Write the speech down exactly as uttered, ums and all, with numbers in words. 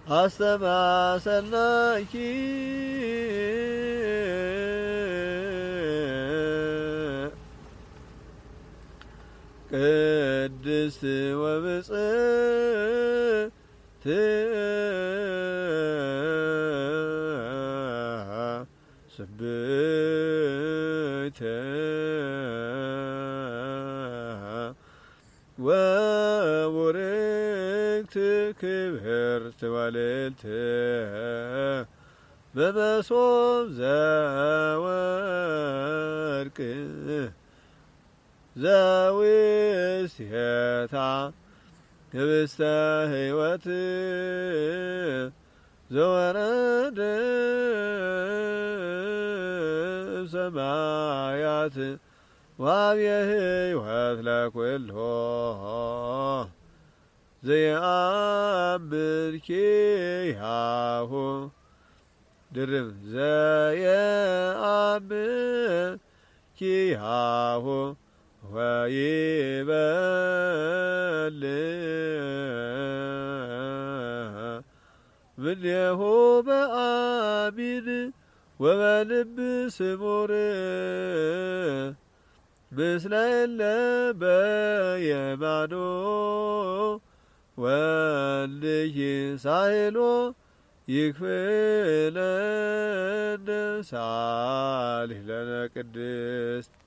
አስተማሰናኪ ቅድስት ወብጽዕት ስብእተ ወቡርክት ክብርት ወልዕልት በመሶብ ዘወርቅ ዘውስቴታ ህብስተ ሕይወት ዘወረደ ሰማያት ወሀብየ ሕይወት ለኩሎ ዘየአምር ኪያሁ ድርብ ዘየአምር ኪያሁ ወይበልዕ ምኔሁ በአሚን ወበልብ ስሙር ምስለ እለ በየማኖ ወልይ ሳህሎ ይክፍለነ ሳሊለነ ቅድስት